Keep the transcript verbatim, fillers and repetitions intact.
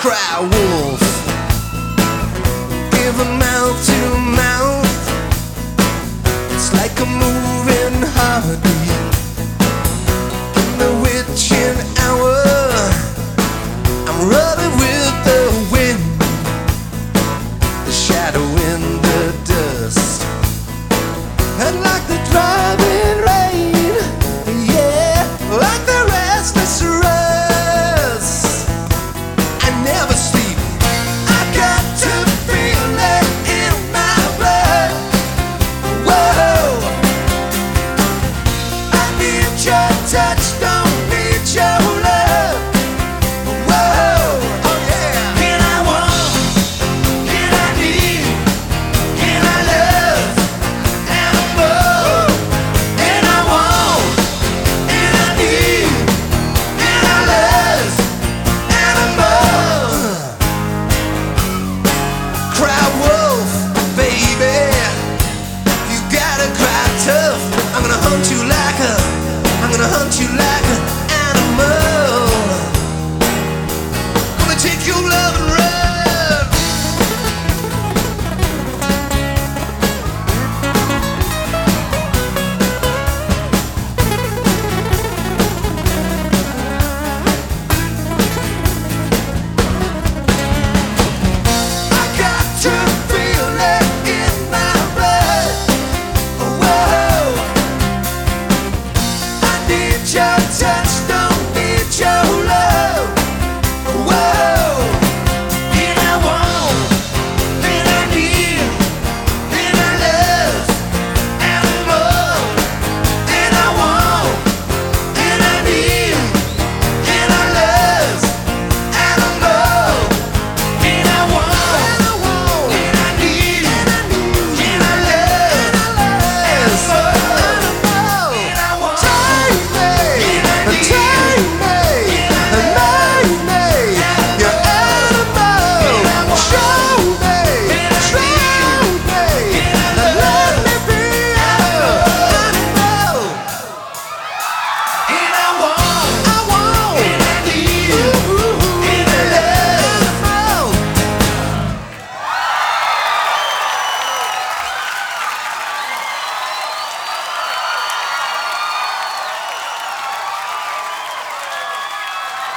cry wolf. Give a mouth to mouth. It's like a moving heartbeat. In the witching hour, I'm running with the wind, the shadow in the dust, and like the driving rain, yeah, like the restless rust. I never sleep. I got to feel it in my blood. Whoa, I need your touch, don't need your love. Whoa, oh yeah. Can I want? Can I need? Can I love? And I more. And I want. And I need. And I love. And I more. Cry wolf, baby. You gotta cry tough. I'm gonna hunt you like a. I'm gonna hunt you like an animal. Gonna take your love and run.